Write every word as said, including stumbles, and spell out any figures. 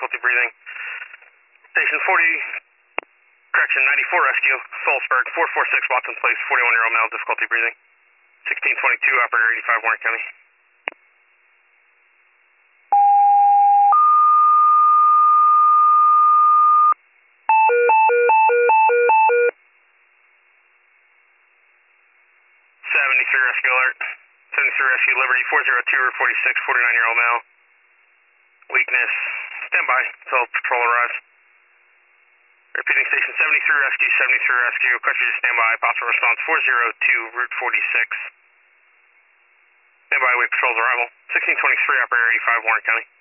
difficulty breathing. Station forty, correction, ninety-four rescue, Solsburg, four four six Watson Place, forty-one-year-old male, difficulty breathing. sixteen twenty-two, operator eighty-five, Warren County. seventy-three rescue alert. seventy-three rescue Liberty, four zero two, Route forty-six, forty-nine-year-old male. Weakness. Stand by until patrol arrives. Repeating station seventy-three rescue, seventy-three rescue. Request you to stand by. Possible response four zero two, Route forty-six. Stand by, wait patrol's arrival. sixteen twenty-three, operator eighty-five, Warren County.